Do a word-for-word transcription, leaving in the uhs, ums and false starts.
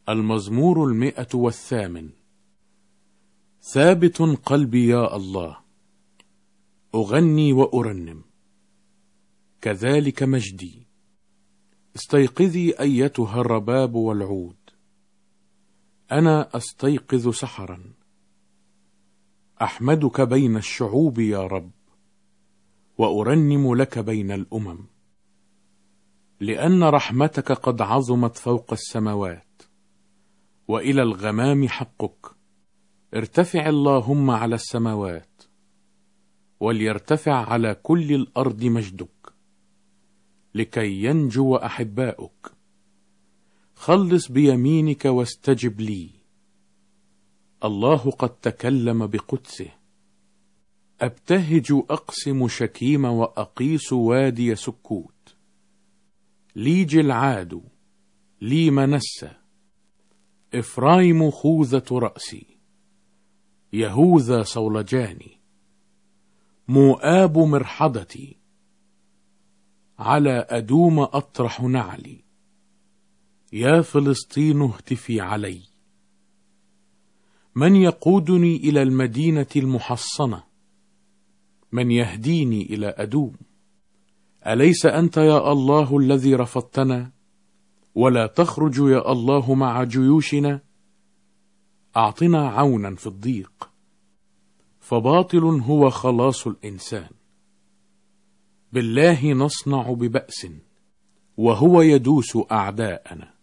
المزمور المئة والثامن. ثابت قلبي يا الله، أغني وأرنم، كذلك مجدي. استيقظي أيتها الرباب والعود، أنا أستيقظ سحرا. أحمدك بين الشعوب يا رب، وأرنم لك بين الأمم، لأن رحمتك قد عظمت فوق السماوات، وإلى الغمام حقك. ارتفع اللهم على السماوات، وليرتفع على كل الأرض مجدك، لكي ينجو أحباؤك. خلص بيمينك واستجب لي. الله قد تكلم بقدسه. أبتهج أقسم شكيم وأقيس وادي سكوت. لي جلعاد، لي منسى، إفرايم خوذة رأسي، يهوذا صولجاني، مؤاب مرحضتي، على أدوم أطرح نعلي. يا فلسطين اهتفي علي. من يقودني إلى المدينة المحصنة؟ من يهديني إلى أدوم؟ أليس أنت يا الله الذي رفضتنا، ولا تخرج يا الله مع جيوشنا؟ أعطنا عونا في الضيق، فباطل هو خلاص الإنسان. بالله نصنع ببأس، وهو يدوس أعداءنا.